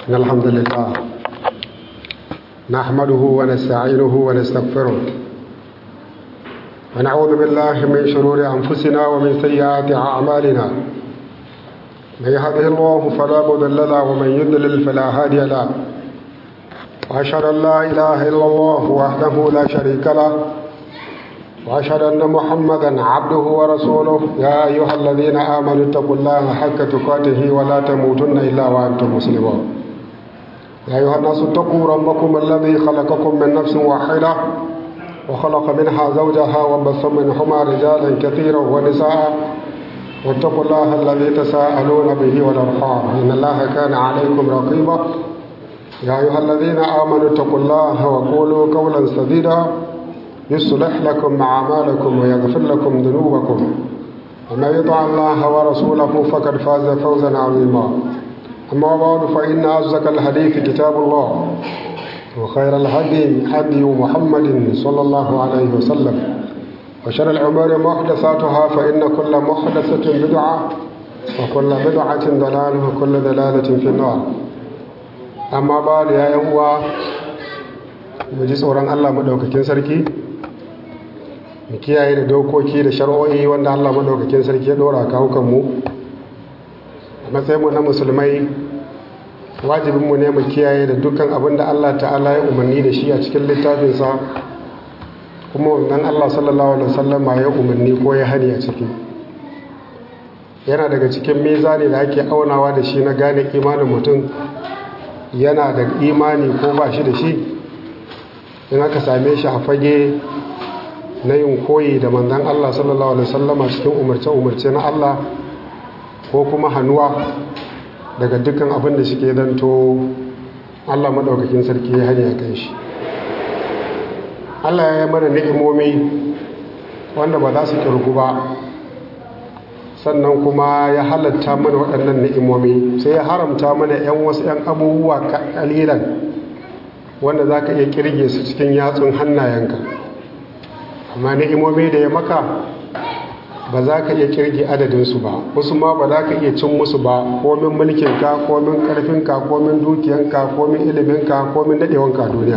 إن الحمد لله نحمده ونستعينه ونستغفره ونعوذ بالله من شرور أنفسنا ومن سيئات أعمالنا من يهده الله فلا مضل له ومن يضلل فلا هادي له وأشهد أن لا إله إلا الله وحده لا شريك له وأشهد أن محمدا عبده ورسوله يا أيها الذين آمنوا اتقوا الله حق تقاته ولا تموتن إلا وأنتم مسلمون يا أيها الناس اتقوا ربكم الذي خلقكم من نفس واحدة وخلق منها زوجها وبث منهما رجالا كثيرا ونساء واتقوا الله الذي تساءلون به والأرحام إن الله كان عليكم رقيبا يا أيها الذين آمنوا اتقوا الله وقولوا قولا سديدا يصلح لكم أعمالكم ويغفر لكم ذنوبكم ومن يطع الله ورسوله فقد فاز فوزا عظيما أما بعد فإن أصدق الحديث كتاب الله وخير الهدي هدي محمد صلى الله عليه وسلم وشر الأمور محدثاتها فإن كل محدثة بدعة وكل بدعة ضلالة وكل ضلالة في النار أما بعد يا أيها muji tsoron Allah madaukakin sarki mu kiyaye da dokoki da shari'o'i wanda Allah madaukakin sarki ya dora kawukan mu a matsayin mu na musulmai wajibin mu ne mu kiyaye da dukkan abin da Allah ta'ala ya umarni da shi a cikin littafinsa kuma wannan Allah sallallahu alaihi wasallam ya umarni ko ya hani a ciki yana daga cikin mizani da ake aunawa da shi na gane imanin mutum yana da imani ko ba shi da shi in aka same shi a fage na yin koyi da manzon Allah sallallahu alaihi wasallam cikin umarce-umarce na Allah ko kuma hannuwa daga dukkan abin da suke zanto Allah madaukakin sarki ya hanya kan shi Allah ya yi mana ni'imomi wanda ba za su kirgu ba sannan kuma ya halatta mana waɗannan ni'imomi sai ya haramta mana wasu 'yan abubuwa kalilan wanda za ka iya kirge su cikin yatsun hannayenka amma ni'imomi da ya maka ba za ka iya kirge adadinsu ba wasu ma ba za ka iya cin musu ba komin mulkinka komin karfinka komin dukiyanka komin iliminka komin daɗewanka duniya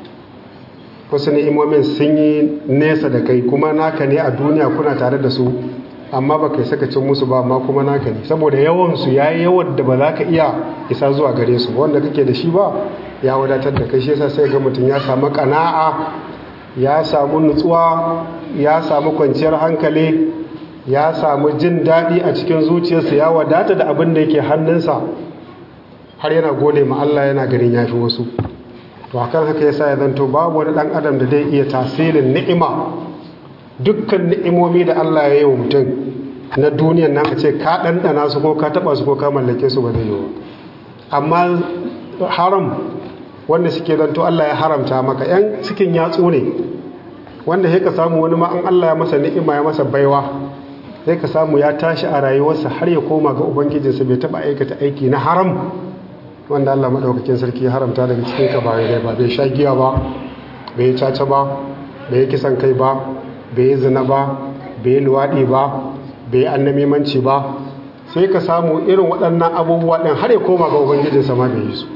wasu ni'imomin sun yi nesa da kai kuma naka ne a duniya kuna tare da su amma ba kai saka cin musu ba amma kuma naka ne saboda yawansu ya yi yawan da ba za ka iya isa zuwa gare su wanda kake da shi ba ya wadatar da kai shi yasa sai ga mutum ya samu kana'a ya samu nutsuwa ya samu kwanciyar hankali ya samu jin daɗi a cikin zuciyarsa ya wadata da abin da yake hannunsa har yana gode ma Allah yana ganin yafi wasu to akan haka yasa ya zanto babu wani dan adam da zai iya tasirin ni'ima dukkan ni'imomi da Allah ya yi wa mutum na duniyan nan a ce ka ɗanɗana su ko ka taɓa su ko ka mallake su ba zai yi ba amma haram wanda suke zanto Allah ya haramta maka yan cikin yatsu ne wanda sai ka samu wani ma an Allah ya masa ni'ima ya masa baiwa sai ka samu ya tashi a rayuwarsa har ya koma ga ubangijinsa bai taɓa aikata aiki na haram wanda Allah maɗaukakin sarki ya haramta daga cikin ka ba bai sha giya ba bai caca ba bai kisan kai ba bai yi zina ba bai yi luwaɗi ba bai yi annamimanci ba sai ka samu irin waɗannan abubuwa ɗin har ya koma ga ubangijinsa ma bai yi su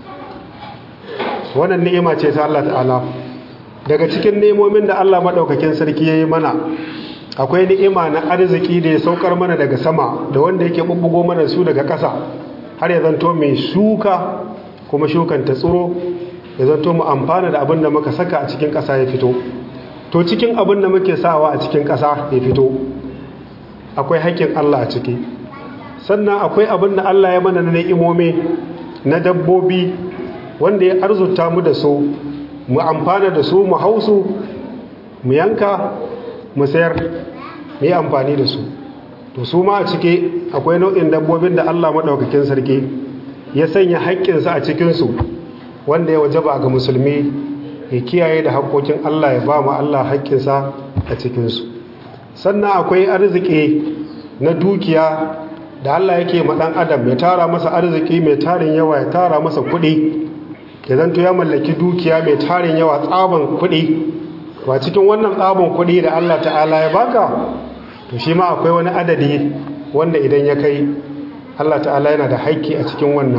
wannan ni'ima ce ta Allah ta'ala daga cikin ni'imomin da Allah maɗaukakin sarki ya yi mana akwai ni'ima na arziki da ya saukar mana daga sama da wanda yake bubbugo mana su daga ƙasa har ya zanto mai shuka kuma shukan ta tsiro ya zanto mu amfana da abin da muka saka a cikin ƙasa ya fito to cikin abin da muke sawa a cikin ƙasa ya fito akwai haƙƙin Allah a ciki sannan akwai abin da Allah ya mana na ni'imomi na dabbobi wanda ya arzuta mu da su mu amfana da su mu hausu mu yanka mu sayar mu yi amfani da su to su ma a ciki akwai nau'in dabbobin da Allah maɗaukakin sarki ya sanya haƙƙinsa a cikinsu wanda ya wajaba ga musulmi ya kiyaye da haƙƙoƙin Allah ya ba mu Allah haƙƙinsa a cikinsu sannan akwai arziki na dukiya da Allah yake ma ɗan adam ya tara masa arziki mai tarin yawa ya tara masa kuɗi ya zanto ya mallaki dukiya mai tarin yawa tsaban kuɗi ba cikin wannan tsaban kuɗi da Allah ta'ala ya baka to shi ma akwai wani adadi wanda idan ya kai Allah ta'ala yana da haƙƙi a cikin wannan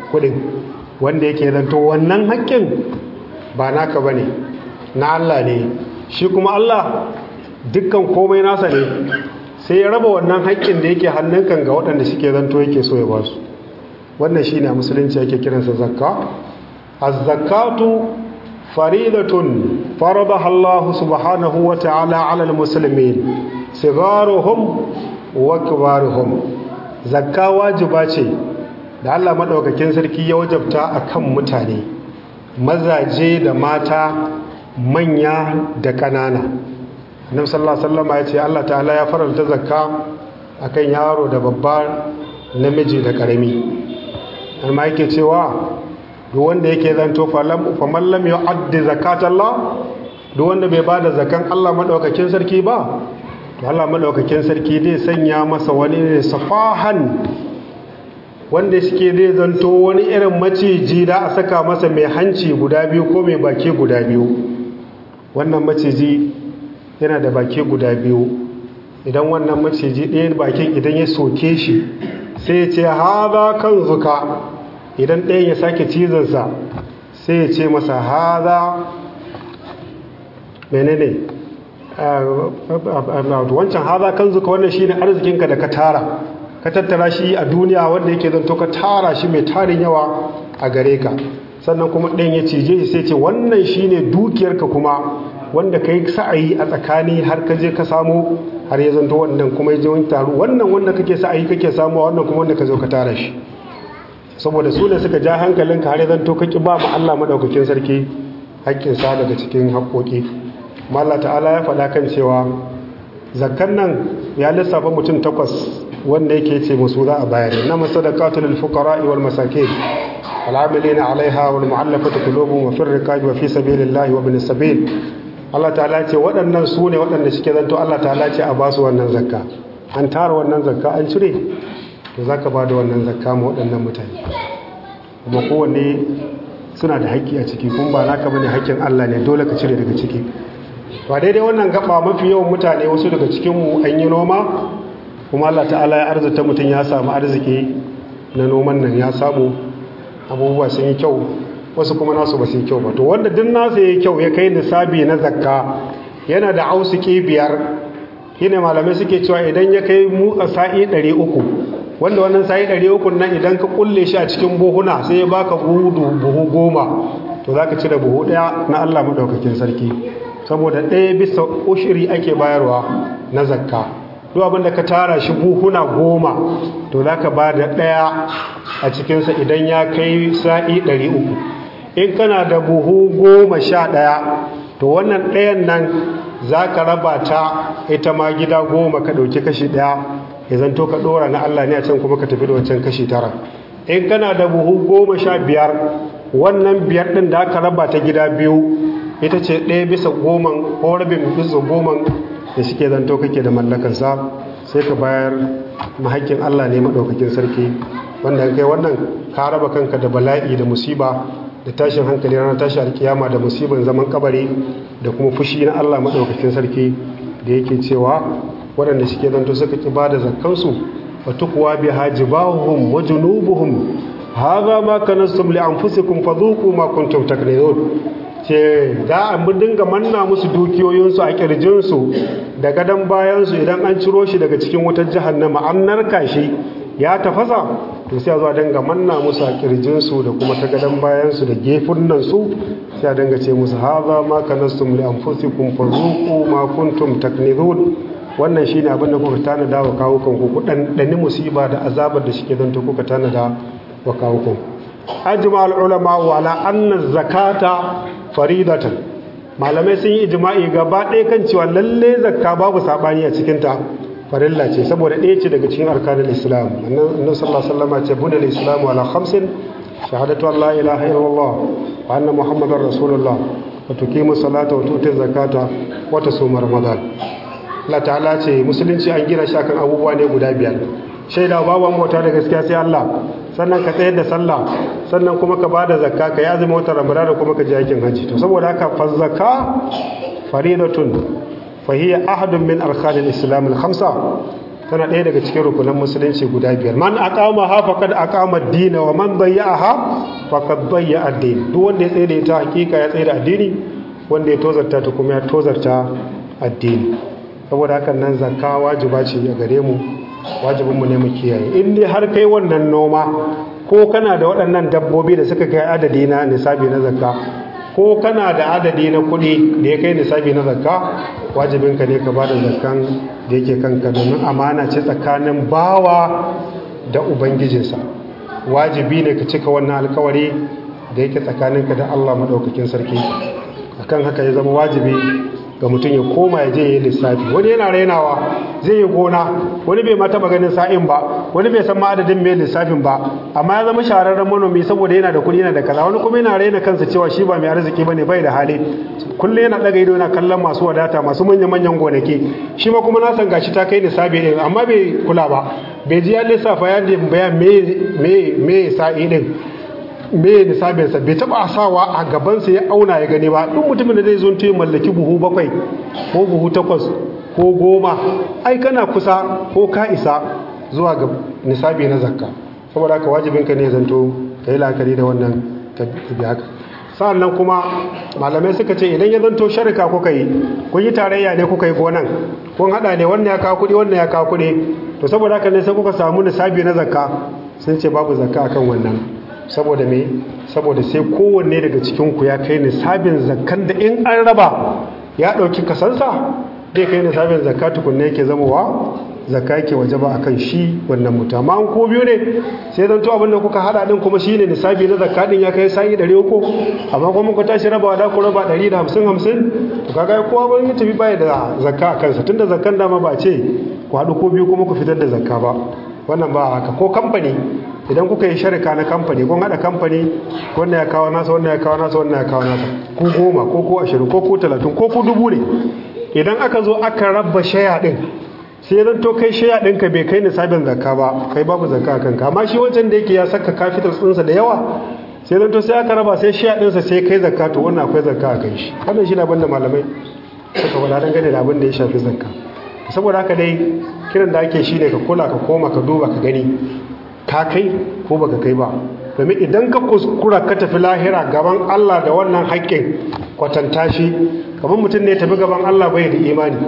kudin wanda yake zanto wannan haƙƙin ba naka bane na Allah ne, shi kuma Allah dukkan komai nasa ne, sai ya raba wannan haƙƙin da yake hannunkan ga waɗanda suke zanto yake so ya ba su. Wannan shine a musulunci yake kiransa zakka. Az-zakatu faridatun faradaha Allah subhanahu wa ta'ala 'ala al-muslimin sigaruhum wa kibaruhum. Zakka wajiba ce da Allah madaukakin sarki ya wajabta akan mutane, mazaje da mata, manya da ƙanana. Annabi sallallahu alaihi wasallam ya ce Allah ta'ala ya faranta zakka akan yaro da babba, namiji da ƙarami. amma yake cewa duk wanda yake zanto faman lam yu'addi zakatallah, duk wanda bai bada zakan Allah madaukakin sarki ba, to Allah madaukakin sarki zai sanya masa wani safahan wanda suke zai zanto wani irin maciji da a saka masa mai hanci guda biyu ko mai baki guda biyu. Wannan maciji yana da baki guda biyu. Idan wannan maciji ɗaya bakin idan ya soke shi sai ya ce haza kan zuka, idan ɗayan ya sake cizonsa sai ya ce masa haza menene wancan haza kan zuka, wannan shine arzikinka da ka tara, ka tattara shi a duniya wanda yake zanto ka tara shi mai tarin yawa a gare ka. Sannan kuma ɗayan ya cije shi sai ce wannan shine dukiyarka kuma wanda ka yi sa'ayi a tsakani har ka je ka samu, har ya zanto wannan kuma ya je wani taro, wannan wanda kake sa'ayi kake samu, wannan kuma wanda ka zo ka tara shi. Saboda su ne suka ja hankalinka har ya zanto ka ki ba mu Allah madaukakin sarki haƙƙinsa daga cikin haƙƙoƙi. Amma Allah ta'ala ya faɗa kan cewa zakkan nan ya lissafa mutum 8 wanda yake ce musu za a bayar. Innamas sadaqatu lil fuqara'i wal masakin wal 'amilina 'alayha wal mu'allafati qulubuhum wa fir riqabi wa fi sabilillahi wa ibnis sabil. Allah ta'ala ce waɗannan su ne waɗanda suke zanto Allah ta'ala ce a ba su wannan zakka. An tara wannan zakka an cire, to za ka ba da wannan zakka ma waɗannan mutane. Kuma kowanne suna da haƙƙi a ciki, kuma ba naka bane haƙƙin Allah ne, dole ka cire daga ciki. To a daidai wannan gaba mafi yawan mutane wasu daga cikinmu an yi noma, kuma Allah ta'ala ya arzuta mutum ya samu arziki na noman nan, ya samu abubuwa sun yi kyau, wasu kuma nasu ba su yi kyau ba. To wanda duk nasu ya yi kyau ya kai nisabi na zakka, yana da ausuki 5, shine malamai suke cewa idan ya kai mu a sa'i 300, wanda wannan sa'i 300 nan idan ka kulle shi a cikin buhuna sai ya baka buhu 10, to zaka cire buhu 1 na Allah madaukakin sarki, saboda 1 bisa ushiri ake bayarwa na zakka. duk abin da ka tara shi buhuna 10, to zaka ba da 1 a cikinsa idan ya kai sa'i 300. In kana da buhu 11, to wannan ɗayan nan za ka raba ta ita ma gida 10, ka ɗauki kashi 1 ya zanto ka ɗora na Allah ne a can, kuma ka tafi da wancan kashi 9. In kana da buhu 15, wannan 5 ɗin da aka raba ta gida 2, ita ce 1 bisa 10 ko rabin bisa 10 da suke zanto kake da mallakarsa, sai ka bayar mahaƙin Allah ne maɗaukakin sarki. Wanda kai wannan ka raba kanka da bala'i da musiba da tashin hankali ranar tashi alkiyama, da musibar zaman kabari, da kuma fushi na Allah maɗaukakin sarki da yake cewa waɗanda suke zanto suka ƙi ba da zakkansu, wa tuqwa biha jibahum wa junubuhum hadha ma kanastum li anfusikum fadhuqu ma kuntum taknizun. Ce za a dinga manna musu dukiyoyinsu a kirjinsu da gadon bayansu idan an ciro shi daga cikin wutar jahannama an narka shi ya tafasa, to sai a zo a dinga manna musu a kirjinsu da kuma ta gadon bayansu da gefunansu, sai a dinga ce musu haza ma kanastum li anfusikum fazuqu ma kuntum taknizun. Wannan shine abin da kuka tanada wa kawukan ku, ɗanɗani musiba da azabar da shike zanto kuka tanada wa kawukan. Ajma al-ulama ala anna zakata faridatan. Malamai sun yi ijma'i gaba ɗaya kan cewa lalle zakka babu sabani a cikin ta, farilla ce, saboda ɗaya ce daga cikin arkanul islam. Annabi sallallahu alaihi wasallam ya ce bunal islamu ala 5: shahadatu an la ilaha illallah wa anna muhammadar rasulullah wa tuqimu salata wa tuti zakata wa tasuma ramadan. Allah ta'ala ce musulunci an gina shi akan abubuwa ne guda 5: shaida babu mota da gaskiya sai Allah, sannan ka tsayar da sallah, sannan kuma ka bada zakka, ka yi azumi wata ramadan, kuma ka je aikin hajji. To saboda haka fa zakka faridatun fa hiya ahadun min arkanil islam al-5. tana ɗaya daga cikin rukunan musulunci guda biyar. Man aqama ha faqad aqama ad-din wa man dayya'aha faqad dayya'a ad-din. Duk wanda ya tsaye da ita hakika ya tsaye da addini, wanda ya tozarta ta kuma ya tozarta addini. Saboda hakan nan zakka wajiba ce a gare mu, wajibin mu ne mu kiyaye. In dai har kai wannan noma ko kana da waɗannan dabbobi da suka kai adadi na nisabi na zakka, ko kana da adadi na kuɗi da ya kai nisabi na zakka, wajibinka ne ka bada zakkan da yake kanka, domin amana ce tsakanin bawa da ubangijinsa. Wajibi ne ka cika wannan alkawari da yake tsakaninka da Allah madaukakin sarki. Akan haka ya zama wajibi ga mutum ya koma ya je ya yi lissafi. Wani yana rainawa zai yi gona, wani bai ma taba ganin sa'in ba, wani bai san ma adadin mai lissafin ba, amma ya zama shahararren manomi saboda yana da kuɗi yana da kaza. Wani kuma yana raina kansa cewa shi ba mai arziki bane, bai da hali, kullum yana daga ido yana kallon masu wadata, masu manyan gonaki. Shi ma kuma na san gashi ta kai lissafi din, amma bai kula ba, bai ji ya lissafa ya bayan me sa'i din, me nisabinsa, bai taba sawa a gabansa ya auna ya gani ba. Duk mutumin da zai zo ya mallaki buhu 7 ko buhu 8 ko 10, ai kana kusa ko ka isa zuwa ga nisabi na zakka. Saboda haka wajibinka ne zanto ka yi la'akari da wannan tabi haka. Sa'annan kuma malamai suka ce idan ya zanto sharika kuka yi, kun yi tarayya ne kuka yi gonan, kun hada ne, wannan ya kawo kuɗi wannan ya kawo kuɗi, to saboda haka ne sai kuka samu nisabi na zakka, sun ce babu zakka akan wannan. Saboda me? Saboda sai kowanne daga cikinku ya kai nisabin zakkan da in an raba ya ɗauki kasansa, zai kai nisabin zakka tukunne yake zamowa zakka yake wajaba akan shi wannan mutum. Amma an ko biyu ne sai zanto abin da kuka hada din kuma shine nisabi na zakka din ya kai sai 300, amma kuma ku tashi rabawa da ku raba 150 to kaga kowa ban yi tafi bai da zakka akan sa, tunda zakkan dama ba ce ku hadu ko biyu kuma ku fitar da zakka ba. Wannan ba haka. Ko kamfani, idan kuka yi sharika na kamfani, kun hada kamfani, wannan ya kawo nasa, wannan ya kawo nasa, wannan ya kawo nasa, ku 10 ko ku 20 ko ku 30 ko ku 1000 ne, idan aka zo aka raba shaya din, sai zan to kai shaya ɗinka bai kai nisabin zakka ba, kai babu zakka a kanka. Amma shi wancan da yake ya saka capital ɗinsa da yawa, sai zan to sai aka raba sai shaya ɗinsa sai kai zakka, to wannan akwai zakka a kan shi. Wannan shi ne abin da malamai suka faɗa dangane da abin da ya shafi zakka. Saboda haka dai kiran da ake shi ne ka kula, ka koma, ka duba, ka gani ka kai ko baka kai ba. Domin idan ka kuskura ka tafi lahira gaban Allah da wannan haƙƙin, kwatanta shi kamar mutum ne ya tafi gaban Allah bai da imani,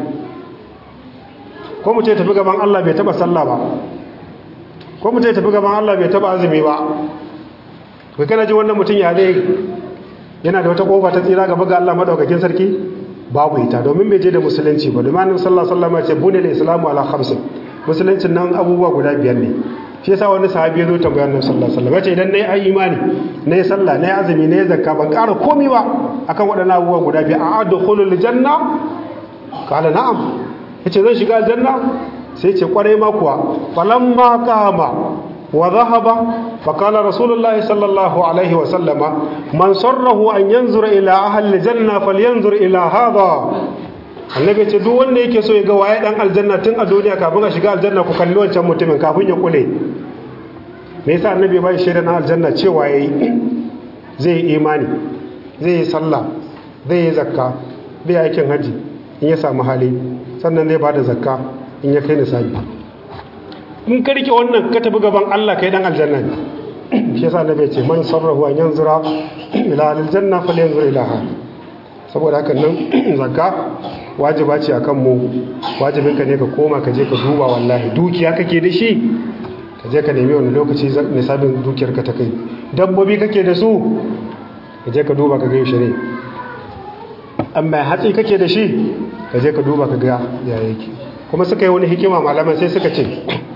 ko mutum ya tafi gaban Allah bai taba sallah ba, ko mutum ya tafi gaban Allah bai taba azumi ba. Kai kana ji wannan mutum ya zai yana da wata kofa ta tsira gaba ga Allah madaukakin sarki? Babu ita, domin bai je da musulunci ba. Domin Annabi sallallahu alaihi wasallam ya ce bunil islamu ala khams, musuluncin nan abubuwa guda 5 ne. Shi yasa wani sahabi ya zo tambaya Annabi sallallahu alaihi wasallam, ya ce idan nayi imani, nayi sallah, nayi azumi, nayi zakka, ban ƙara komai ba akan waɗannan abubuwa guda 5, a'adkhulul janna? Qala na'am. Yace zan shiga aljanna? Sai ce kwarai ma kuwa. Falamma qama wa dhahaba fa qala rasulullahi sallallahu alaihi wa sallama man sarrahu an yanzura ila ahli aljanna falyanzur ila hadha. Annabi ce duk wanda yake so ya ga waye dan aljanna tun a duniya kafin a shiga aljanna, ku kalli wancan mutumin kafin ya kule. Me yasa annabi bai shaida na aljanna cewa yayi zai yi imani, zai yi sallah, zai yi zakka, zai yi aikin haji in ya samu hali, sannan zai bada zakka in ya kai nisabi. In ka rike wannan ka tafi gaban Allah kai dan aljanna ne. Shi yasa annabi ya ce man sarrahu an yanzura ila aljanna falyanzur ila ha. Saboda haka nan zakka wajiba ce akan mu, wajibinka ne ka koma ka je ka duba. Wallahi dukiya kake da shi, ka je ka nemi wani lokaci nisabin dukiyarka ta kai. Dabbobi kake da su, ka je ka duba ka ga yaushe ne. Amma hatsi kake da shi, ka je ka duba ka ga ya yake. Kuma suka yi wani hikima malaman sai suka ce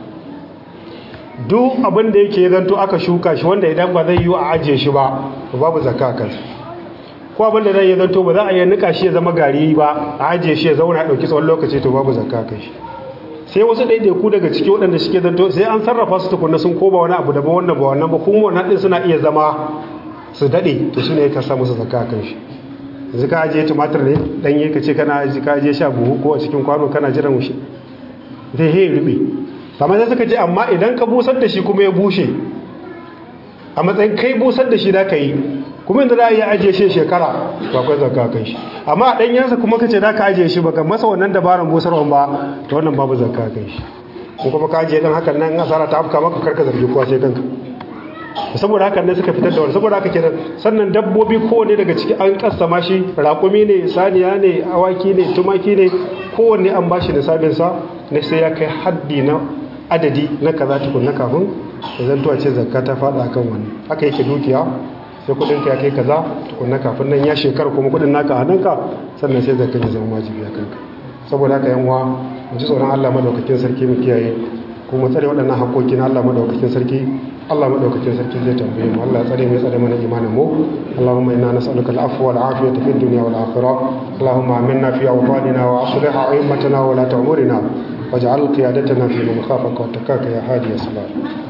duk abin da yake zanto aka shuka shi wanda idan ba zai yi a ajiye shi ba, babu zakka a kansa. Ko abin da zai yi zanto ba za a yi nika shi ya zama gari ba, a ajiye shi ya zauna a ɗauki tsawon lokaci, to babu zakka a kai shi. Sai wasu ɗaiɗaiku daga ciki waɗanda suke zanto sai an sarrafa su tukunna sun koba wani abu daban wanda ba wannan ba, kuma wannan ɗin suna iya zama su daɗe, to su ne ka sa musu zakka a kan shi. Yanzu ka ajiye tumatir ne ɗanye ka ce ka ajiye sha buhu ko a cikin kwano kana jiran shi, zai yi rube. Amma sai suka ce amma idan ka busar da shi kuma ya bushe, a matsayin kai busar da shi da ka yi, kuma inda za a yi ajiye shi shekara, ba kai zakka kan shi. Amma a ɗanyensa kuma ka ce za ka ajiye shi baka masa wannan dabaran busarwan ba, to wannan babu zakka kan shi. ko kuma ka je dan hakan nan asara ta afka maka karka zargi kowa sai kanka. Saboda hakan ne suka fitar da wani, saboda haka kenan sannan dabbobi kowanne daga ciki an kassama shi, raƙumi ne, saniya ne, awaki ne, tumaki ne, kowanne an bashi nisabin sa ne sai ya kai haddi na adadi na kaza tukunna kafin ya zanto a ce zakka ta fada akan wani. Haka yake dukiya, sai kudin ka kai kaza tukunna kafin nan ya shekara kuma kudin naka a hannunka sannan sai zakka ya zama wajibi a kanka. Saboda haka yan uwa mu ji tsoron Allah madaukakin sarki mu kiyaye kuma tsare waɗannan haƙoƙi na Allah madaukakin sarki. Allah madaukakin sarki zai tambaye mu. Allah ya tsare mu, ya tsare mana imanin mu. Allahumma inna nas'aluka al-afwa wal afiyata fid dunya wal akhirah. Allahumma aminna fi awtanina wa aslih a'immatana wa la ta'murina waj'al qiyadatana fi man khafaka wattaqaka ya hadi ya salam.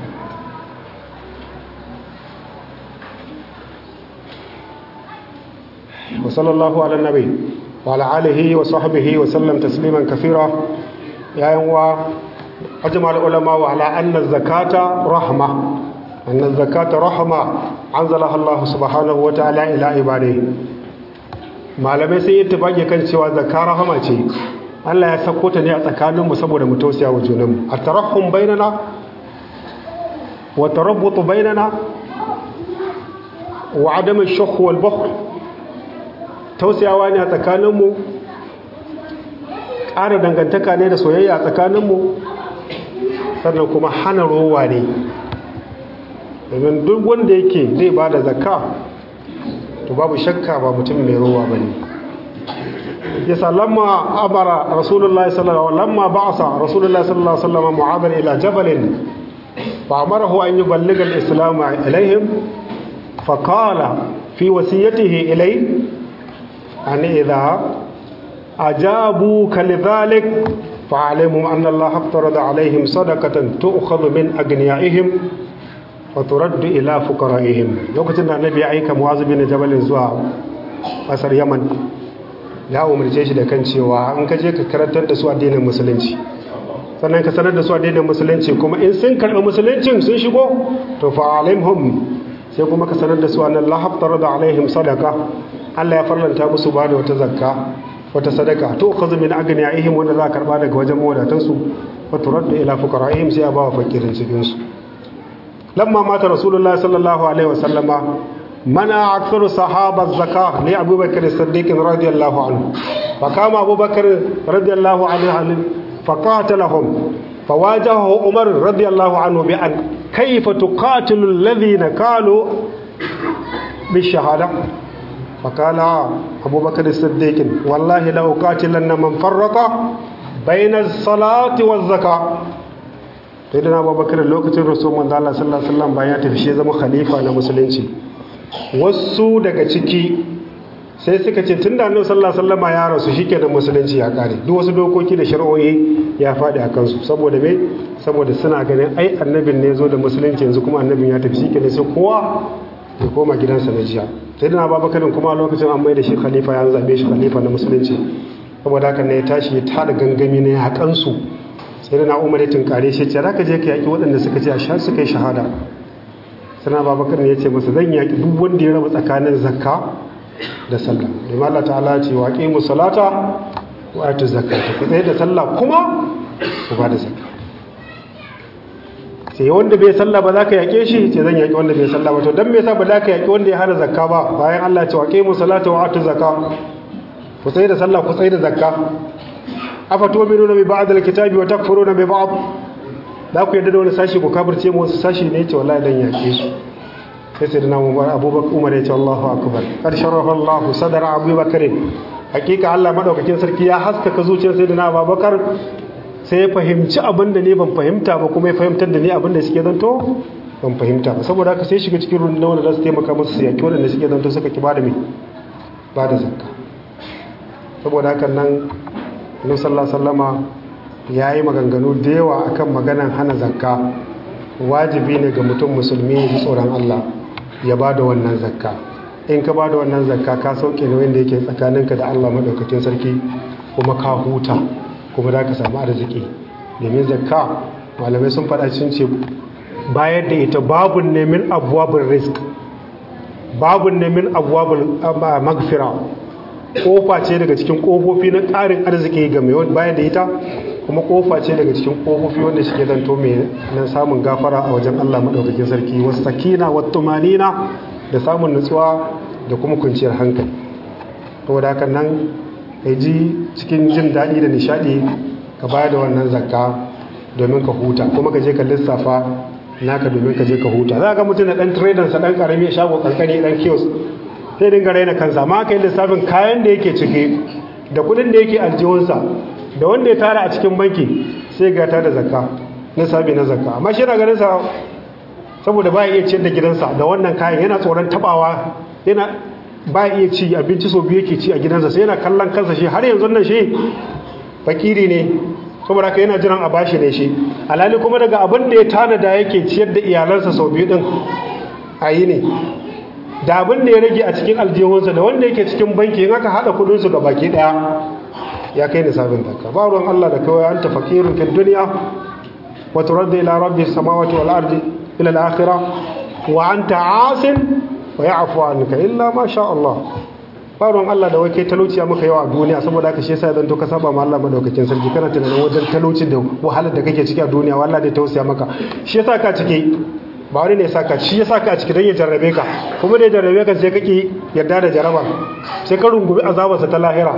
Wa sallallahu ala nabi wa ala alihi wa sahbihi wa sallam tasliman kathira. Ya yanwa أجمع العلماء على أن الزكاة رحمة، أن الزكاة رحمة أنزلها الله سبحانه وتعالى إلى عباده. malamai sai ittifaqi kan cewa zakka rahama ce. Allah ya sako ta ne a tsakanin mu saboda mu tausaya wa junanmu. At-tarahhum bainana wa tarabbut bainana wa adam ash-shukh wal bukhl. Tausayawa ne a tsakanin mu, ƙara dangantaka ne da soyayya a tsakanin mu, sannan kuma hana rowa ne. Domin duk wanda yake zai ba da zakka to babu shakka ba mutum mai rowa ba ne. Yasa lamma amara rasulullahi sallallahu lamma ba'asa rasulullahi sallallahu alaihi wasallam mu'adhan ila jabalin fa amarahu an yuballigha al-islam ilaihim fa qala fi wasiyatihi ilayhi an idha ajabuka lidhalik فعلموا أن الله افترض عليهم صدقة تؤخذ من أغنيائهم وترد إلى فقرائهم. لوكتنا النبي أيك معاذ بن جبل زوا ƙasar Yaman ya umarce shi da kan cewa in ka je ka karantar da su addinin musulunci sannan ka sanar da su addinin musulunci kuma in sun karɓi musuluncin sun shigo to fa'alimhum sai kuma ka sanar da su anna Allah haftarada alaihim sadaqa, Allah ya farlanta musu ba da wata zakka, wata sadaka to ukhadhu min agniyaihim wanda za a karba daga wajen mawadatansu wa turaddu ila fuqaraihim sai a ba wa fakirin cikin su. Lamma mata rasulullahi sallallahu alaihi wasallama mana aktharu sahaba zakah li Abu Bakr as-Siddiq radiyallahu anhu fa kama Abu Bakr radiyallahu anhu faqatalahum fawajahu Umar radiyallahu anhu bi an kayfa tuqatilu alladhina qalu bishahada فقال أبو بكر الصديق والله لو قاتلن من فرق بين الصلاة والزكاة. سيدنا أبو بكر lokacin Rasul manzo Allah sallallahu alaihi wasallam bayan tafi shi zama khalifa na musulunci, wasu daga ciki sai suka ce tunda Annabi sallallahu alaihi wasallam ya rasu shikenan musulunci ya kare, duk wasu dokoki da shari'o'i ya fadi a kansu. Saboda me? Saboda suna ganin ai annabin ne zo da musulunci yanzu kuma annabin ya tafi shikenan sai kowa ya koma gidansa na jiya. Sai dana Babakarin kuma lokacin an mai da shi khalifa, ya zabe shi khalifa na musulunci. Saboda haka ne ya tashi ya tada gangami ne ya kansu. Sai dana Umar ya tunkare shi, ce zaka je ka yaki waɗanda suka ce a sha suka yi shahada. Sai Babakarin ya ce masa zan yaki duk wanda ya raba tsakanin zakka da sallah. Domin Allah ta'ala ya ce wa aqimu salata wa atu zakata, ku tsaye da sallah kuma ku ba da zakka. sai wanda bai sallah ba za ka yake shi, ce zan yaki wanda bai sallah ba. To dan me yasa ba za ka yaki wanda ya hana zakka ba bayan Allah ya ce wa aqimu salata wa atu zakka, ku tsaye da sallah ku tsaye da zakka. Afa tu'minuna bi ba'd al-kitabi wa takfuruna bi ba'd, da ku yadda da wani sashi ku kafirce mu wasu sashi ne, ce wallahi dan yake su. Sai sai dana Abubakar Umar ya ce Allahu akbar, qad sharafa Allahu sadra Abubakar. Hakika Allah madaukakin sarki ya haskaka zuciyar sayyidina Abubakar, sai ya fahimci abin da ne ban fahimta ba, kuma ya fahimtar da ni abin da suke zanto ban fahimta ba. Saboda haka sai shiga cikin rundunar wanda za su taimaka musu su yaki wanda suke zanto suka ki bada mai bada zakka. Saboda haka nan Annabi sallallahu alaihi wasallama yayi maganganu da yawa akan maganan hana zakka. Wajibi ne ga mutum musulmi ya ji tsoron Allah ya bada wannan zakka. In ka bada wannan zakka ka sauke nauyin da yake tsakaninka da Allah madaukakin sarki, kuma ka huta, kuma za ka samu arziki. Domin zakka malamai sun faɗa sun ce bayar da ita babun ne min abwabul rizq, babun ne min abwabul magfira, kofa ce daga cikin kofofi na ƙarin arziki ga mai bayar da ita kuma kofa ce daga cikin kofofi wanda suke zanto mai nan samun gafara a wajen Allah madaukakin sarki, was sakina wat tumanina, da samun nutsuwa da kuma kwanciyar hankali. saboda haka nan kai ji cikin jin daɗi da nishaɗi ka bayar da wannan zakka domin ka huta, kuma ka je ka lissafa naka domin ka je ka huta. Za ga mutum da ɗan tradansa ɗan ƙarami, shago ƙanƙani, ɗan kiosk, sai dinga raina kansa, amma ka yi lissafin kayan da yake ciki da kuɗin da yake aljihunsa da wanda ya tara a cikin banki, sai ga ta da zakka, nisabi na zakka. Amma shi na ganin sa saboda ba ya iya ciyar da gidansa da wannan kayan, yana tsoron tabawa, yana ba ya iya ci abinci sau biyu yake ci a gidansa, sai yana kallon kansa shi har yanzu nan shi fakiri ne, saboda haka yana jiran a bashi ne shi. Alhali kuma daga abin da ya tanada yake ciyar da iyalansa sau biyu din a yi ne, da abin da ya rage a cikin aljihunsa da wanda yake cikin banki, in aka haɗa kudinsu ga baki ɗaya ya kai nisabin zakka. Ba ruwan Allah da kawai anta fakirun fid dunya wa turaddu ila rabbis samawati wal ardi ila al akhirah wa anta asin wa ya'fu anka illa ma sha Allah. Ba ruwan Allah da wai kai talauci maka yawa a duniya, saboda haka shi yasa idan to ka saba ma Allah madaukakin sarki, kana tunanin wajen talauci da wahalar da kake ciki a duniya, wallahi da tausaya maka. Shi yasa ka ciki, ba wani ne saka, shi ya saka a ciki don ya jarrabe ka, kuma da ya jarrabe ka sai kake yarda da jaraba, sai ka rungumi azabarsa ta lahira.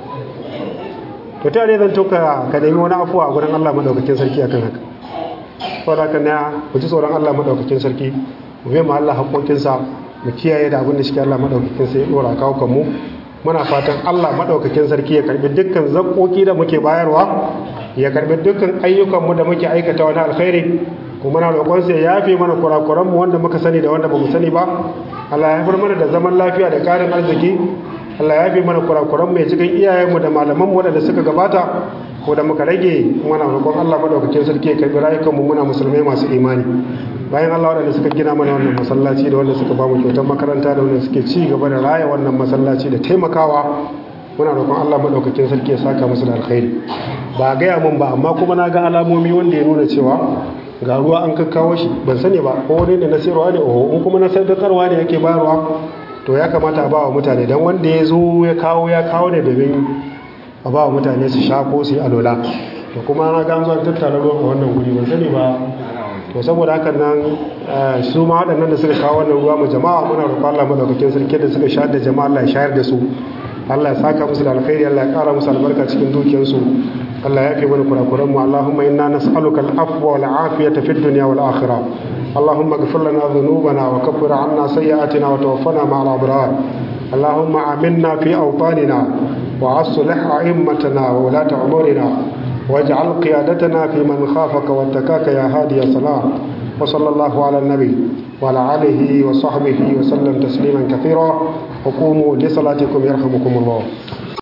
To ta ne zan toka ka nemi wani afuwa a gurin Allah madaukakin sarki akan haka. Saboda haka ne ku ji tsoron Allah madaukakin sarki, mu bi ma Allah haƙoƙinsa, mu kiyaye da abin da shi Allah madaukakin sai ya dora kawo kanmu. Muna fatan Allah madaukakin sarki ya karbi dukkan zakkoki da muke bayarwa, ya karbi dukkan ayyukanmu da muke aikata wani alkhairi, kuma na roƙon sai ya yafe mana kurakuran mu wanda muka sani da wanda bamu sani ba. Allah ya haifar mana da zaman lafiya da ƙarin arziki. Allah ya yafe mana kurakuran mu ya cikin iyayenmu da malaman mu waɗanda suka gabata ko da muka rage. Muna roƙon Allah madaukakin sarki ya karbi rayukanmu muna musulmai masu imani. Bayan Allah waɗanda suka gina mana wannan masallaci da wanda suka ba mu kyautar makaranta da wanda suke ci gaba da raya wannan masallaci da taimakawa, muna roƙon Allah madaukakin sarki ya saka musu da alkhairi. Ba gaya mun ba, amma kuma na ga alamomi wanda ya nuna cewa ga ruwa an kakkawo shi, ban sani ba ko wani ne na sayarwa ne, in kuma na sadakarwa ne yake bayarwa, to ya kamata a ba wa mutane, don wanda ya zo ya kawo ne domin a ba wa mutane su sha ko su yi alola. To kuma na ga an zuwa tattara ruwan a wannan guri, ban sani ba. To saboda haka nan su ma waɗannan da suka kawo wannan ruwa mu jama'a, muna roƙon Allah madaukakin sarki da suka shayar da jama'a, Allah ya shayar da su, Allah ya saka musu da alkhairi, Allah ya ƙara musu albarka cikin dukiyarsu, Allah ya yafe mana kurakuran mu. Allahumma inna nas'aluka al-afwa wal afiyata fid dunya wal akhirah. Allahumma ighfir lana dhunubana wa kaffir 'anna sayyi'atina wa tawaffana ma'al abrar. Allahumma aminna fi awtanina wa aslih a'immatana wa ulata umurina واجعل قيادتنا في من خافك واتقاك يا هادي الصلاة. وصلى الله على النبي وعلى آله وصحبه وسلم تسليما كثيرا. وقوموا لصلاتكم يرحمكم الله.